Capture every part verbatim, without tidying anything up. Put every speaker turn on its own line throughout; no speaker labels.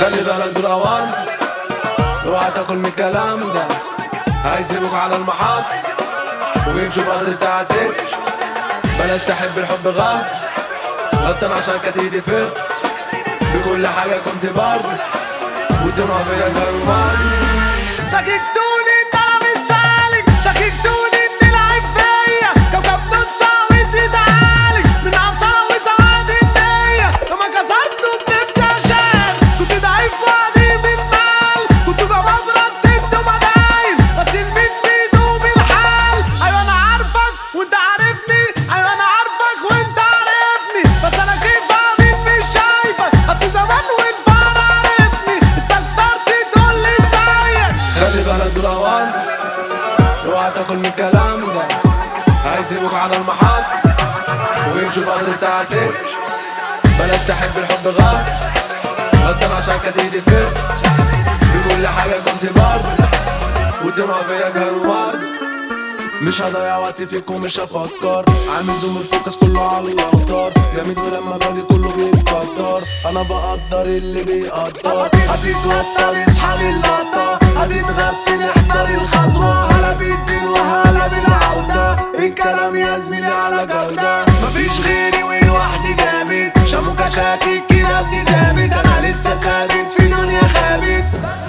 خلي بالك دول اوانت، اوعى تاكل من الكلام ده، هيسيبوك على المحط ويمشوا في قدر الساعة ست. بلاش تحب الحب غلط، غلطان عشان كانت ايدي فرد، بكل حاجة كنت برد والدموع فيا جرمان.
شككتوني ان انا مش سالك، شككتوني ان العيب فيا، كوكب نص عاوز يتعالج من عصارة وسواد النية. لما كسرته بنفسي عشان كنت ضعيف وقديم المال، كنت جبابرة ست وبدايم بس المين بيدوم الحال. ايوه انا عارفك وانت عارفني، ايوه انا عارفك وانت عارفني، بس انا كيف امين مش شايفك، اصل زمان والفار عارفني، استكترت تقول لي ازيك.
خلي بالك دول اوانت، اوعى تاكل من الكلام ده، هيسيبوك على المحط ويمشوا في قدر الساعة ست. بلاش تحب الحب غلط، غلطان عشان كانت ايدي فرد، بكل حاجة كنت برد والدموع فيا جرمان. مش هضيع وقت فيك ومش هفكر، عامل زوم الفوكس كله على الاوتار، جامد ولما باجي كله بيتقدر، انا بقدر اللي بيقدر. هتتوتر اصحى للقطة، هتتغفل احذر الخطوة، هلا بالزين وهلا بالعودة، الكلام يا زميلي على جودة. مفيش غيري ولوحدي جامد، شاموكا شاكك كده ابني ثابت، انا لسه ثابت في دنيا خابت.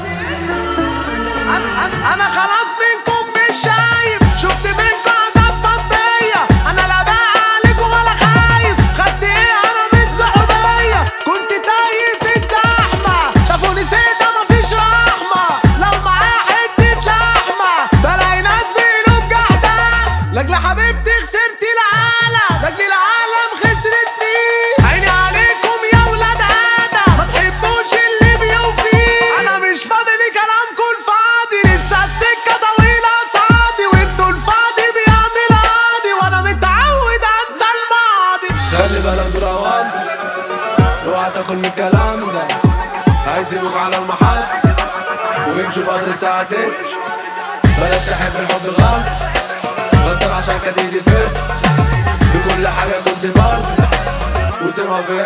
انا انا خلاص منكم مش شايف، شفت منكم عذاب فضية، انا لا باقي عليكم ولا خايف. خدت ايه انا من الصحوبية، كنت تايه في الزحمة، شافوني سيدة مفيش رحمة، لو معايا حتة لحمة بلاقي ناس بقلوب جحدة. لاجل حبيبتي خسرت العالم، لاجل العالم خسرتني، عيني عليكم يا ولاد آدم، ما تحبوش اللي بيوفيه. انا مش فاضي كلامكم الفاضي، لسه السكة طويلة قصادي، وانتوا الفاضي بيعمل قاضي، وانا متعود انسى الماضي.
خلي بالك دول اوانت، اوعى تاكل من الكلام ده، هيسيبوك على المحط ويمشوا في قدر الساعة ست. بلاش تحب الحب غلط، غلطان عشان كانت ايدي فرد، بكل حاجة كنت برد والدموع فيا